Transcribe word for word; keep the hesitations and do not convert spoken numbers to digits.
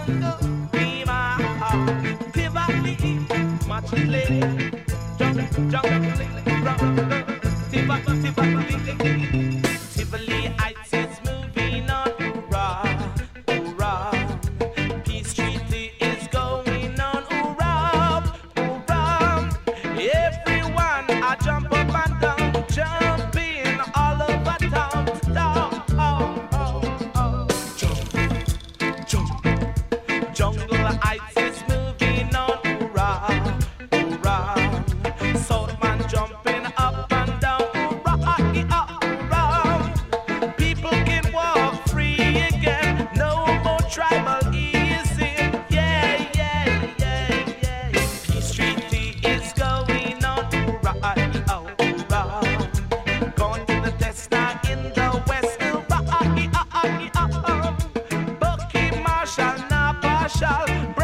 Tivoli Heights is moving on, hoorah, hoorah. Peace Treaty is going on, hoorah, hoorah. Everyone I jump up and down, jumping all over town, down, oh, oh, oh. Jump, jump. Jungle Heights is moving on, hoorah, hoorah. Southman jumping up and down, hoorah, hoorah. People can walk free again, no more tribal easing. Yeah, yeah, yeah, yeah. Peace Treaty is going on, hoorah, hoorah. Going to the test now in the west, hoorah, hoorah. Bucky Marshall, not partial.